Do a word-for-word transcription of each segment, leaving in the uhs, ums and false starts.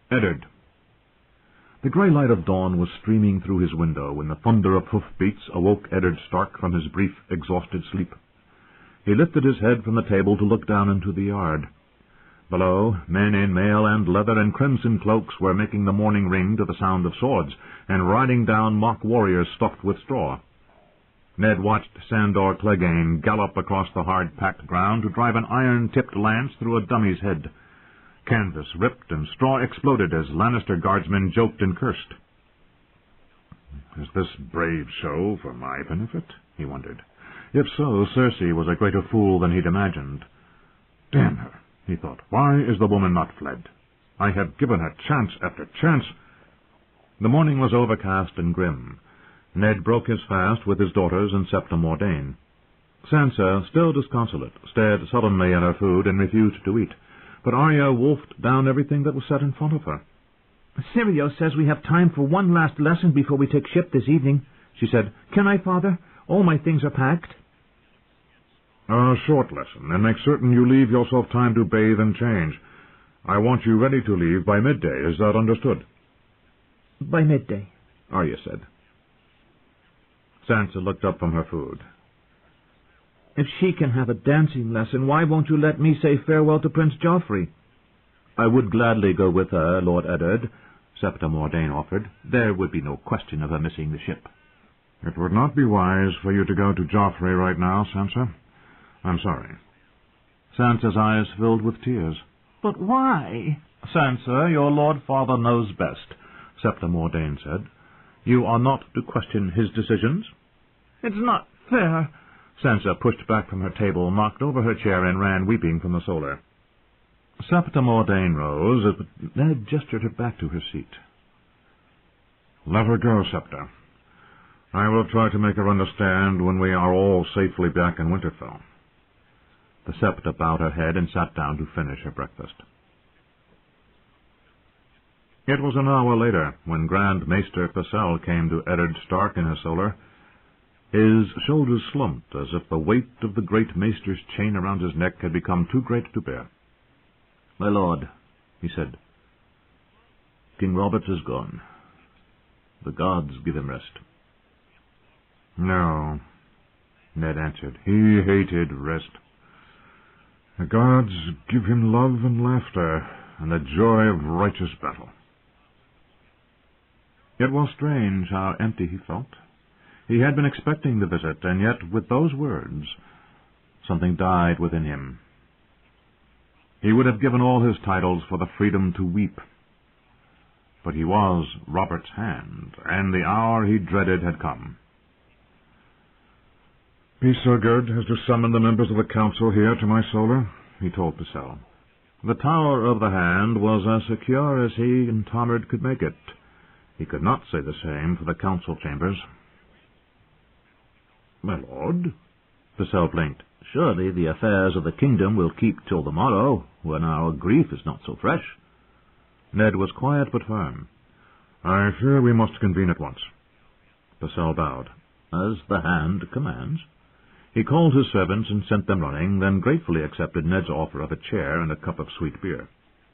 Eddard. The grey light of dawn was streaming through his window when the thunder of hoof-beats awoke Eddard Stark from his brief, exhausted sleep. He lifted his head from the table to look down into the yard. Below, men in mail and leather and crimson cloaks were making the morning ring to the sound of swords, and riding down mock warriors stuffed with straw. Ned watched Sandor Clegane gallop across the hard-packed ground to drive an iron-tipped lance through a dummy's head. Canvas ripped and straw exploded as Lannister guardsmen joked and cursed. Is this brave show for my benefit? He wondered. If so, Cersei was a greater fool than he'd imagined. Damn her, he thought. Why is the woman not fled? I have given her chance after chance. The morning was overcast and grim. Ned broke his fast with his daughters and Septa Mordane. Sansa, still disconsolate, stared sullenly at her food and refused to eat, but Arya wolfed down everything that was set in front of her. Syrio says we have time for one last lesson before we take ship this evening, she said. Can I, Father? All my things are packed. A short lesson, and make certain you leave yourself time to bathe and change. I want you ready to leave by midday. Is that understood? By midday, Arya said. Sansa looked up from her food. If she can have a dancing lesson, why won't you let me say farewell to Prince Joffrey? I would gladly go with her, Lord Eddard, Septa Mordane offered. There would be no question of her missing the ship. It would not be wise for you to go to Joffrey right now, Sansa. I'm sorry. Sansa's eyes filled with tears. But why? Sansa, your Lord Father knows best, Septa Mordane said. You are not to question his decisions. It's not fair. Sansa pushed back from her table, knocked over her chair, and ran weeping from the solar. Septa Mordane rose, but Ned gestured her back to her seat. Let her go, Septa. I will try to make her understand when we are all safely back in Winterfell. The Septa bowed her head and sat down to finish her breakfast. It was an hour later when Grand Maester Pycelle came to Eddard Stark in her solar. His shoulders slumped as if the weight of the great Maester's chain around his neck had become too great to bear. My lord, he said, King Robert is gone. The gods give him rest. No, Ned answered. He hated rest. The gods give him love and laughter and the joy of righteous battle. It was strange how empty he felt. He had been expecting the visit, and yet with those words, something died within him. He would have given all his titles for the freedom to weep. But he was Robert's hand, and the hour he dreaded had come. Be so good as to summon the members of the council here to my solar, he told Pycelle. The Tower of the Hand was as secure as he and Tomard could make it. He could not say the same for the council chambers. My lord, Pycelle blinked. Surely the affairs of the kingdom will keep till the morrow, when our grief is not so fresh. Ned was quiet but firm. I fear we must convene at once. Pycelle bowed. As the hand commands. He called his servants and sent them running, then gratefully accepted Ned's offer of a chair and a cup of sweet beer.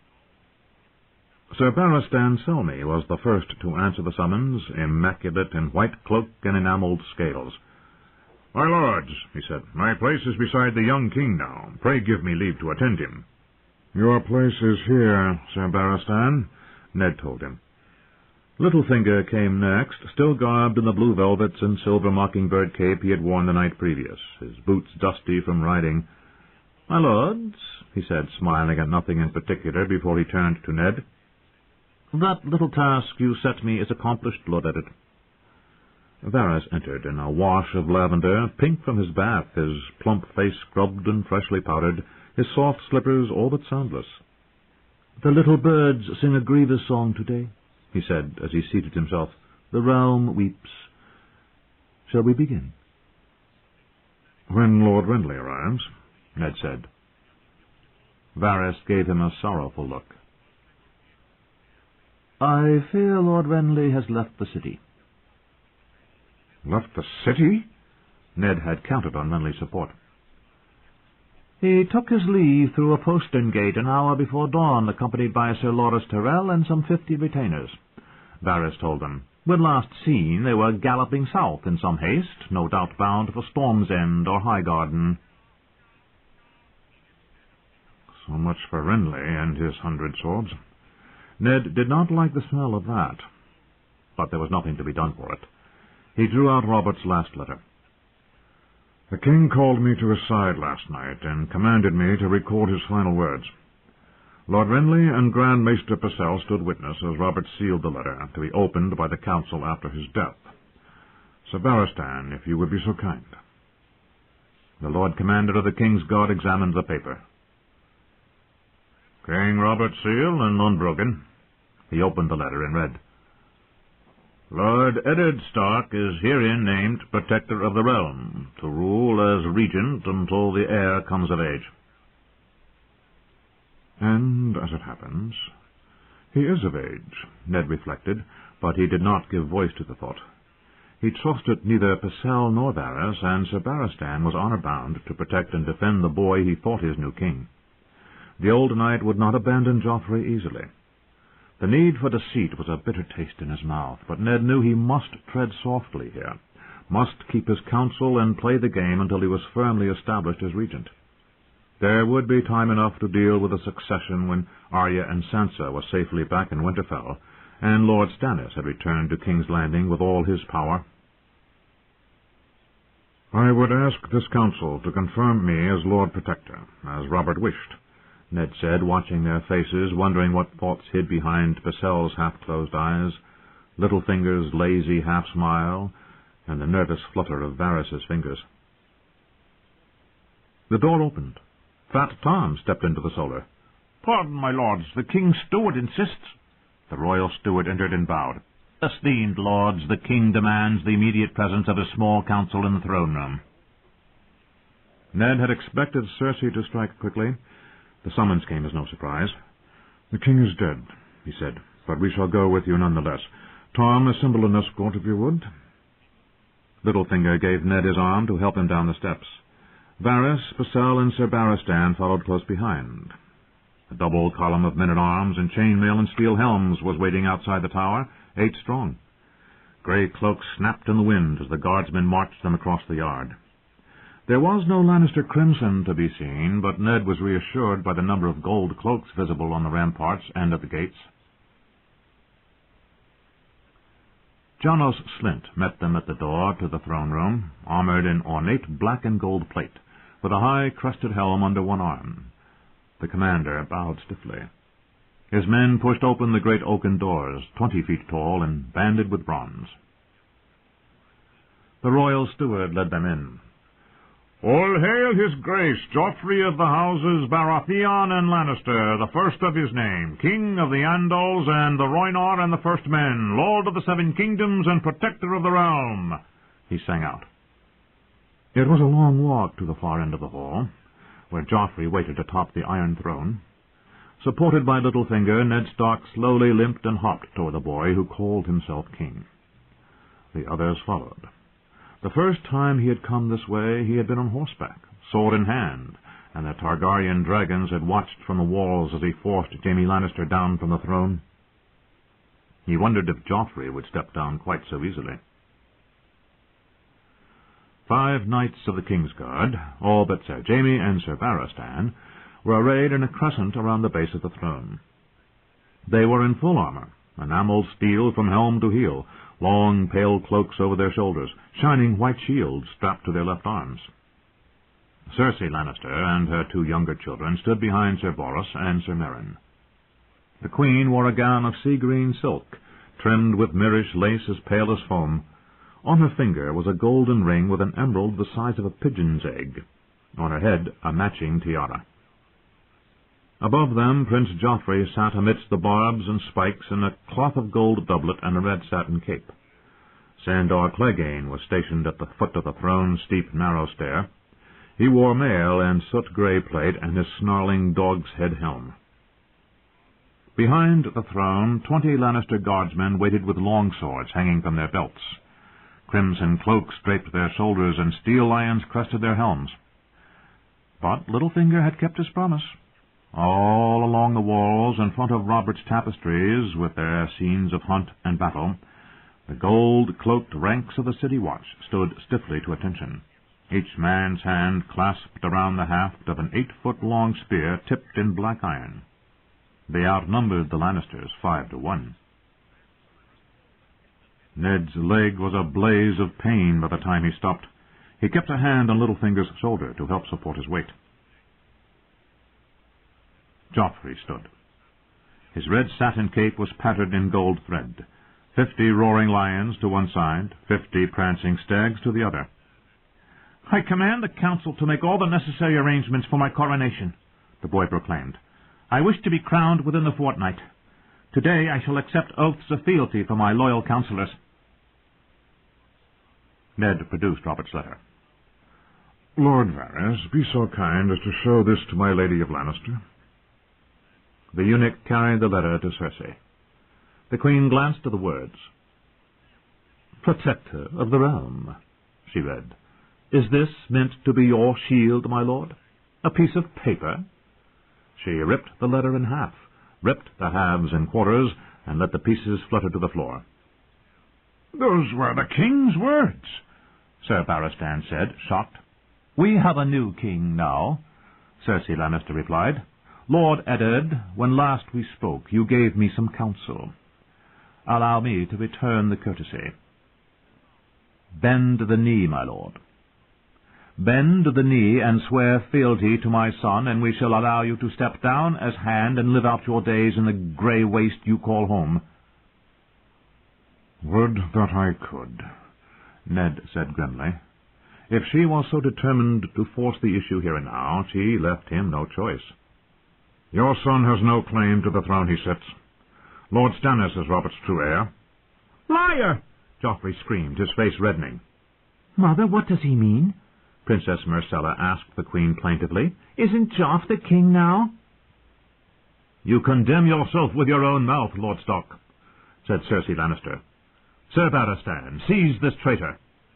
Sir Barristan Selmy was the first to answer the summons, immaculate in white cloak and enamelled scales. My lords, he said, my place is beside the young king now. Pray give me leave to attend him. Your place is here, Sir Barristan, Ned told him. Littlefinger came next, still garbed in the blue velvets and silver mockingbird cape he had worn the night previous, his boots dusty from riding. My lords, he said, smiling at nothing in particular before he turned to Ned. That little task you set me is accomplished, Lord Eddard. Varys entered in a wash of lavender, pink from his bath, his plump face scrubbed and freshly powdered, his soft slippers all but soundless. The little birds sing a grievous song today, he said as he seated himself. The realm weeps. Shall we begin? When Lord Renly arrives, Ned said. Varys gave him a sorrowful look. I fear Lord Renly has left the city. Left the city? Ned had counted on Renly's support. He took his leave through a postern gate an hour before dawn, accompanied by Sir Lorris Tyrrell and some fifty retainers, Varys told them. When last seen, they were galloping south in some haste, no doubt bound for Storm's End or Highgarden. So much for Renly and his hundred swords. Ned did not like the smell of that, but there was nothing to be done for it. He drew out Robert's last letter. The king called me to his side last night and commanded me to record his final words. Lord Renly and Grand Maester Purcell stood witness as Robert sealed the letter, to be opened by the council after his death. Sir Barristan, if you would be so kind. The Lord Commander of the King's Guard examined the paper. King Robert seal and unbroken. He opened the letter and read, Lord Eddard Stark is herein named Protector of the Realm, to rule as regent until the heir comes of age. And, as it happens, he is of age, Ned reflected, but he did not give voice to the thought. He trusted neither Purcell nor Varys, and Sir Barristan was honour-bound to protect and defend the boy he thought his new king. The old knight would not abandon Joffrey easily. The need for deceit was a bitter taste in his mouth, but Ned knew he must tread softly here, must keep his counsel and play the game until he was firmly established as regent. There would be time enough to deal with the succession when Arya and Sansa were safely back in Winterfell, and Lord Stannis had returned to King's Landing with all his power. I would ask this council to confirm me as Lord Protector, as Robert wished, Ned said, watching their faces, wondering what thoughts hid behind Purcell's half-closed eyes, Littlefinger's lazy half-smile, and the nervous flutter of Varys's fingers. The door opened. Fat Tom stepped into the solar. Pardon, my lords, the king's steward insists. The royal steward entered and bowed. Esteemed lords, the king demands the immediate presence of a small council in the throne room. Ned had expected Cersei to strike quickly. The summons came as no surprise. The king is dead, he said, but we shall go with you nonetheless. Tom, assemble an escort if you would. Littlefinger gave Ned his arm to help him down the steps. Varys, Purcell, and Sir Barristan followed close behind. A double column of men-at-arms in chainmail and steel helms was waiting outside the tower, eight strong. Grey cloaks snapped in the wind as the guardsmen marched them across the yard. There was no Lannister crimson to be seen, but Ned was reassured by the number of gold cloaks visible on the ramparts and at the gates. Janos Slynt met them at the door to the throne room, armoured in ornate black and gold plate, with a high crested helm under one arm. The commander bowed stiffly. His men pushed open the great oaken doors, twenty feet tall and banded with bronze. The royal steward led them in. All hail his grace, Joffrey of the houses Baratheon and Lannister, the first of his name, king of the Andals and the Rhoynar and the First Men, lord of the Seven Kingdoms and protector of the realm, he sang out. It was a long walk to the far end of the hall, where Joffrey waited atop the Iron Throne. Supported by Littlefinger, Ned Stark slowly limped and hopped toward the boy who called himself king. The others followed. The first time he had come this way, he had been on horseback, sword in hand, and the Targaryen dragons had watched from the walls as he forced Jaime Lannister down from the throne. He wondered if Joffrey would step down quite so easily. Five knights of the Kingsguard, all but Sir Jaime and Sir Barristan, were arrayed in a crescent around the base of the throne. They were in full armour, enamelled steel from helm to heel, long pale cloaks over their shoulders, shining white shields strapped to their left arms. Cersei Lannister and her two younger children stood behind Sir Boros and Sir Meryn. The queen wore a gown of sea-green silk, trimmed with Myrish lace as pale as foam. On her finger was a golden ring with an emerald the size of a pigeon's egg. On her head, a matching tiara. Above them, Prince Joffrey sat amidst the barbs and spikes in a cloth of gold doublet and a red satin cape. Sandor Clegane was stationed at the foot of the throne's steep, narrow stair. He wore mail and soot-grey plate and his snarling dog's head helm. Behind the throne, twenty Lannister guardsmen waited with long swords hanging from their belts. Crimson cloaks draped their shoulders and steel lions crested their helms. But Littlefinger had kept his promise. All along the walls in front of Robert's tapestries, with their scenes of hunt and battle, the gold-cloaked ranks of the city watch stood stiffly to attention, each man's hand clasped around the haft of an eight-foot-long spear tipped in black iron. They outnumbered the Lannisters five to one. Ned's leg was a blaze of pain by the time he stopped. He kept a hand on Littlefinger's shoulder to help support his weight. Joffrey stood. His red satin cape was patterned in gold thread. Fifty roaring lions to one side, fifty prancing stags to the other. "I command the council to make all the necessary arrangements for my coronation," the boy proclaimed. "I wish to be crowned within the fortnight. Today I shall accept oaths of fealty from my loyal councillors." Ned produced Robert's letter. "Lord Varys, be so kind as to show this to my Lady of Lannister." The eunuch carried the letter to Cersei. The Queen glanced at the words. "Protector of the realm," she read. "Is this meant to be your shield, my lord? A piece of paper?" She ripped the letter in half, ripped the halves in quarters, and let the pieces flutter to the floor. "Those were the king's words," Sir Barristan said, shocked. "We have a new king now," Cersei Lannister replied. "Lord Eddard, when last we spoke, you gave me some counsel. Allow me to return the courtesy. Bend the knee, my lord. Bend the knee and swear fealty to my son, and we shall allow you to step down as hand and live out your days in the grey waste you call home." "Would that I could," Ned said grimly. If she was so determined to force the issue here and now, she left him no choice. "Your son has no claim to the throne he sits. Lord Stannis is Robert's true heir." "Liar!" Joffrey screamed, his face reddening. "Mother, what does he mean?" Princess Myrcella asked the Queen plaintively. "Isn't Joff the king now?" "You condemn yourself with your own mouth, Lord Stock," said Cersei Lannister. "Sir Barristan, seize this traitor."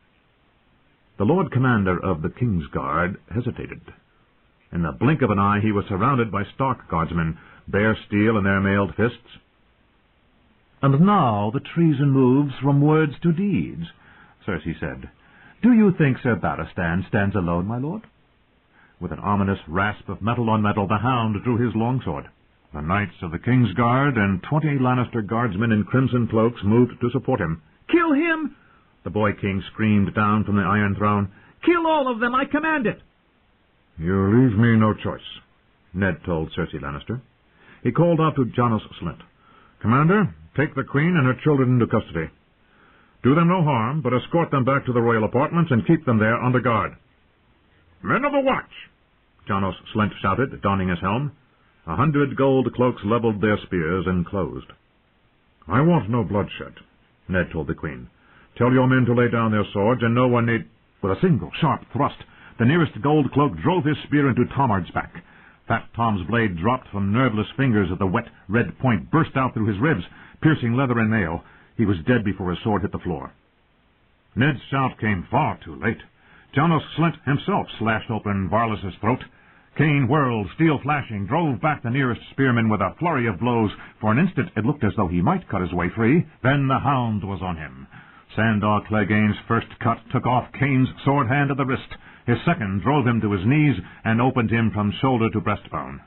The Lord Commander of the King's Guard hesitated. In the blink of an eye he was surrounded by Stark guardsmen, bare steel in their mailed fists. "And now the treason moves from words to deeds," Cersei said. "Do you think Sir Barristan stands alone, my lord?" With an ominous rasp of metal on metal, the Hound drew his longsword. The knights of the King's Guard and twenty Lannister guardsmen in crimson cloaks moved to support him. "Kill him!" the boy king screamed down from the Iron Throne. "Kill all of them, I command it!" "You leave me no choice," Ned told Cersei Lannister. He called out to Janos Slynt. "Commander, take the Queen and her children into custody. Do them no harm, but escort them back to the royal apartments and keep them there under guard." "Men of the watch!" Janos Slynt shouted, donning his helm. A hundred gold cloaks leveled their spears and closed. "I want no bloodshed," Ned told the Queen. "Tell your men to lay down their swords, and no one need—" With a single sharp thrust, the nearest gold cloak drove his spear into Tomard's back. Fat Tom's blade dropped from nerveless fingers as the wet, red point burst out through his ribs, piercing leather and mail. He was dead before his sword hit the floor. Ned's shout came far too late. Janos Slynt himself slashed open Varlus's throat. Cain whirled, steel flashing, drove back the nearest spearman with a flurry of blows. For an instant it looked as though he might cut his way free. Then the Hound was on him. Sandor Clegane's first cut took off Cain's sword hand at the wrist. His second drove him to his knees and opened him from shoulder to breastbone.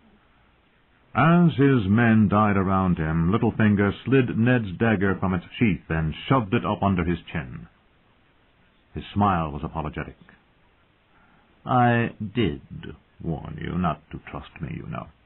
As his men died around him, Littlefinger slid Ned's dagger from its sheath and shoved it up under his chin. His smile was apologetic. "I did warn you not to trust me, you know."